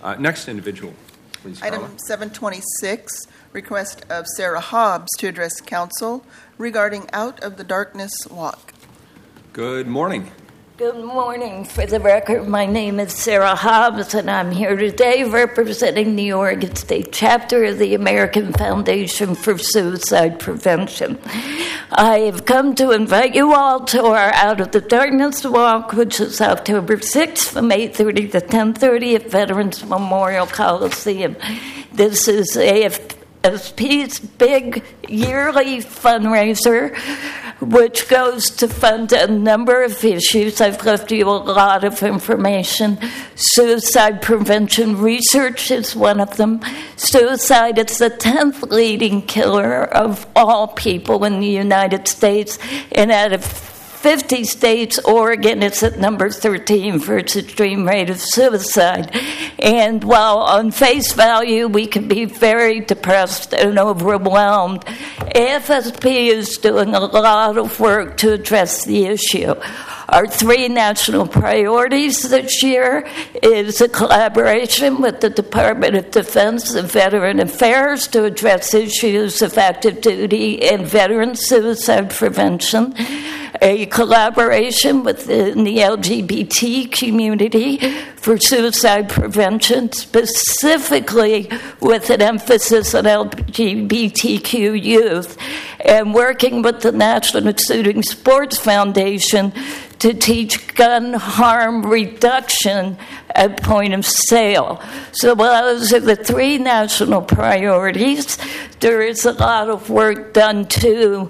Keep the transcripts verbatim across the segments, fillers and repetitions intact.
Uh, next individual, please, Carla. Item seven twenty-six, request of Sarah Hobbs to address council regarding Out of the Darkness Walk. Good morning. Good morning. For the record, my name is Sarah Hobbs, and I'm here today representing the Oregon State chapter of the American Foundation for Suicide Prevention. I have come to invite you all to our Out of the Darkness Walk, which is October sixth from eight thirty to ten thirty at Veterans Memorial Coliseum. This is A F S P's big yearly fundraiser, which goes to fund a number of issues. I've left you a lot of information. Suicide prevention research is one of them. Suicide is the tenth leading killer of all people in the United States, and out of fifty states, Oregon is at number thirteen for its extreme rate of suicide. And while on face value we can be very depressed and overwhelmed, A F S P is doing a lot of work to address the issue. Our three national priorities this year is a collaboration with the Department of Defense and Veteran Affairs to address issues of active duty and veteran suicide prevention, a collaboration within the L G B T community for suicide prevention, specifically with an emphasis on L G B T Q youth, and working with the National Shooting Sports Foundation to teach gun harm reduction at point of sale. So those are the three national priorities. There is a lot of work done too.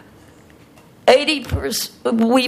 eighty percent, we,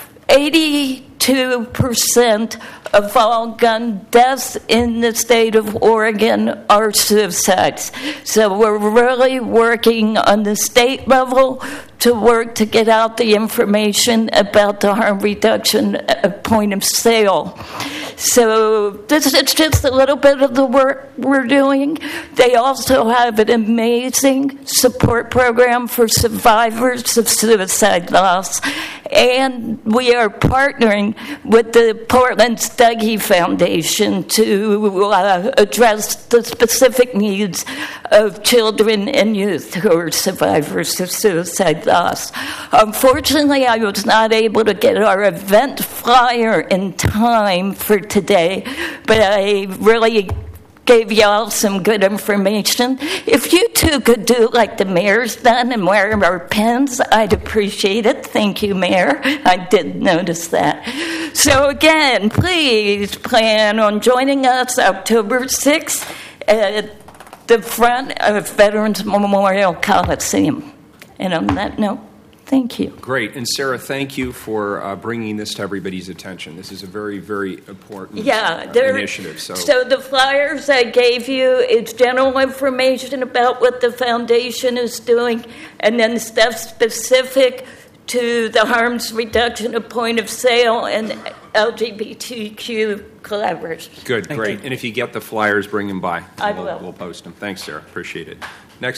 eighty-two percent of all gun deaths in the state of Oregon are suicides. So we're really working on the state level to work to get out the information about the harm reduction at point of sale. So this is just a little bit of the work we're doing. They also have an amazing support program for survivors of suicide loss. And we are partnering with the Portland Stuggy Foundation to uh, address the specific needs of children and youth who are survivors of suicide loss. Unfortunately, I was not able to get our event flyer in time for today, but I really gave y'all some good information. If you two could do like the mayor's done and wear our pins, I'd appreciate it. Thank you, Mayor. I did notice that. So again, please plan on joining us October sixth at the front of Veterans Memorial Coliseum. And on that note, thank you. Great. And Sarah, thank you for uh, bringing this to everybody's attention. This is a very, very important yeah, uh, initiative. So. so the flyers I gave you, it's general information about what the foundation is doing, and then stuff specific to the harms reduction at point of sale and L G B T Q collaboration. Good, Thank great. you. And if you get the flyers, bring them by. I we'll, will. We'll post them. Thanks, Sarah. Appreciate it.